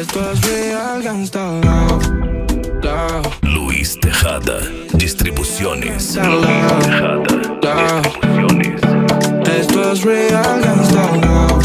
Esto es real gangsta love, love. Luis Tejada, Distribuciones. Love, Luis Tejada, Distribuciones. Esto es real gangsta love,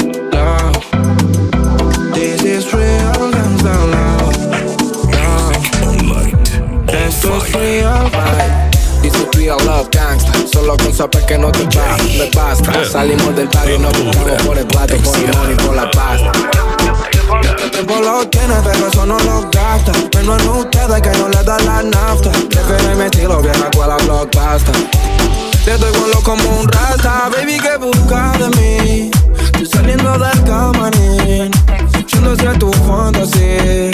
love. This is real gangsta love, love. Moonlight, on Esto es fire. real vibe. This is real love gangsta. Solo con saber que no te va, me basta. Salimos del barrio y nos buscamos por el plato, por el money, por la pasta. El tiempo lo tiene, pero eso no lo gasta. Menos en ustedes que no les da la nafta. Prefiero mi estilo, vieja escuela blockbuster. Te doy vuelo como un rasta. Baby, ¿qué buscas de mí? Estoy saliendo del camarín, yéndose tu fantasía.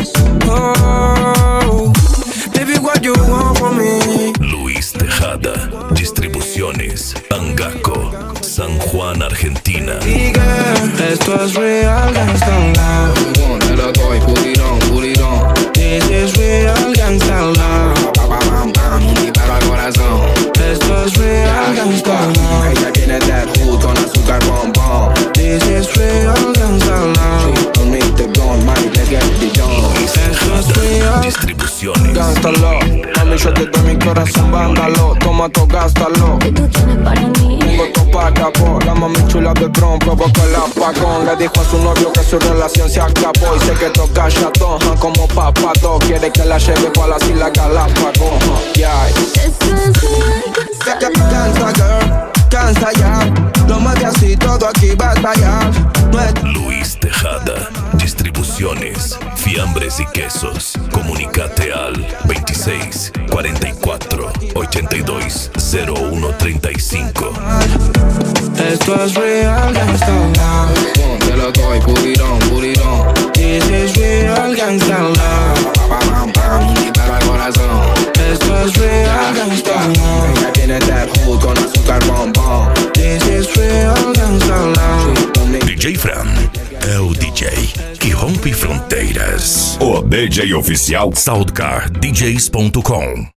Oh, baby, what you want from me? Luis Tejada, Distribuciones. Angaco, San Juan, Argentina. Diga, esto es real gangsta love. Te lo doy, put it on, put it on. This is real gangsta love. Un disparo al corazón. Esto es real gangsta love. Ella tiene that hood con azúcar bombón. This is real gangsta love. Don't need the gun, man, let's get it done. Luis Esto es Tejada, real Distribuciones. gangsta love. Mami, yo te doy mi corazón, vándalo. Toma, to, gástalo. que tú tienes para mí. Tengo todo pa' acabó. La mami chula del Bron provocó el apagón. Le dijo a su novio que su relación se acabó. Y se quedó callado, como papato. Quiere que la lleve pa' las Islas Galápagos. Yeah. Esto es real Cansa, girl, cansa ya. Lo mueve así, todo aquí va a estallar. No es Luis Tejada, Distribuciones, Fiambres y Quesos. Comunicate al 26 44 82 01 35. Esto es real gangsta love. Te lo doy, put it on, put it on. This is real gangsta love. Un disparo al corazón. Esto es real gangsta love. Ella tiene that hood con azúcar bombón. This is real gangsta love. DJ Fran é o DJ que rompe fronteiras. O DJ oficial SoundCardDJs.com